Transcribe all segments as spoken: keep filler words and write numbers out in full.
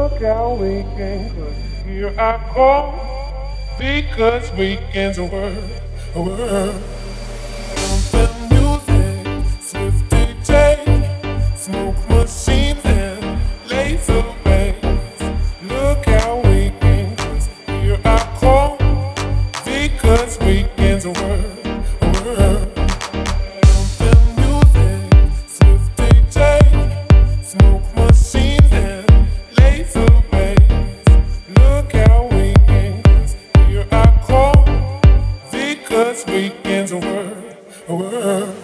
Look how we can cause here I come because weekends are worth a word. Pumping music, swift D J, smoke machines and laser waves. Look how we can cause here I come because weekends are worth a word. Pumping music, swift D J, smoke machines and laser waves. Look how we can cause here I come because weekends are worth a word.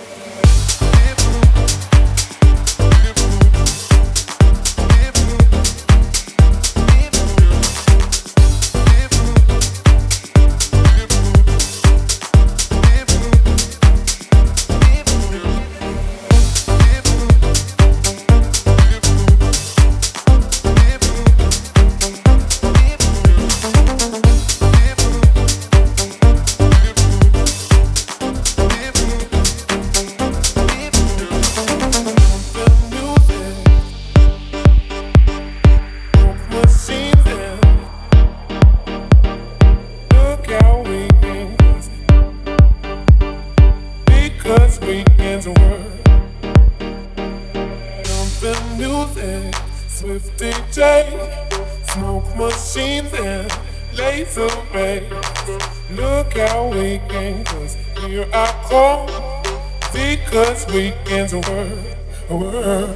Because weekends are worth jumping music, swift D J, smoke machines and laser rays. Look how we can cause here I come because weekends are worth a word.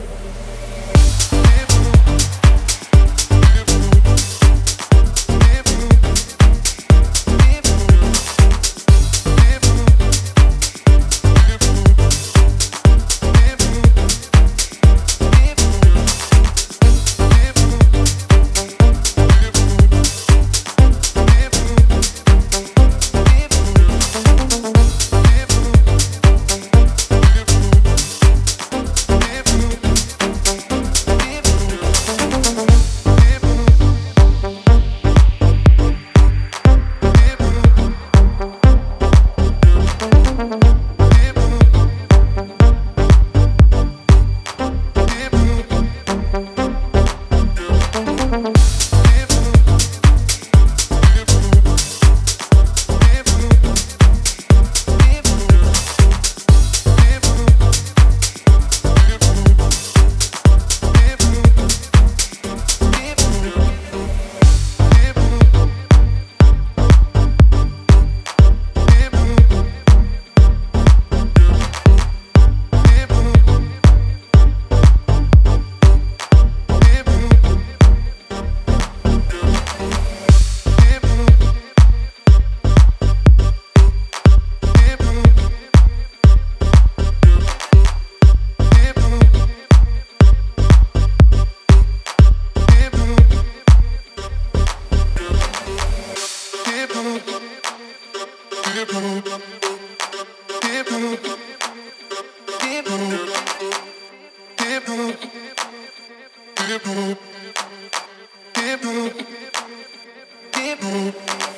Hip hop, hip hop, hip hop.